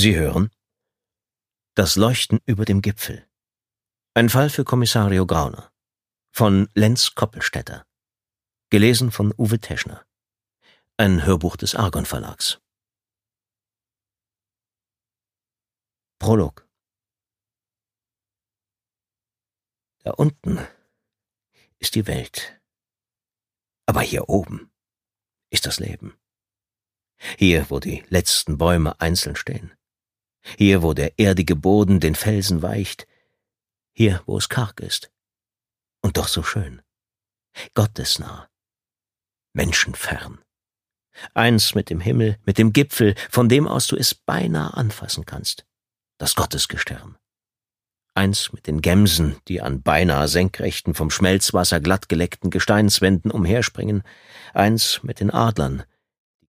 Sie hören Das Leuchten über dem Gipfel. Ein Fall für Kommissario Grauner. Von Lenz Koppelstädter. Gelesen von Uwe Teschner. Ein Hörbuch des Argon Verlags. Prolog. Da unten ist die Welt. Aber hier oben ist das Leben. Hier, wo die letzten Bäume einzeln stehen. Hier, wo der erdige Boden den Felsen weicht. Hier, wo es karg ist. Und doch so schön. Gottesnah. Menschenfern. Eins mit dem Himmel, mit dem Gipfel, von dem aus du es beinahe anfassen kannst. Das Gottesgestirn. Eins mit den Gemsen, die an beinahe senkrechten, vom Schmelzwasser glattgeleckten Gesteinswänden umherspringen. Eins mit den Adlern,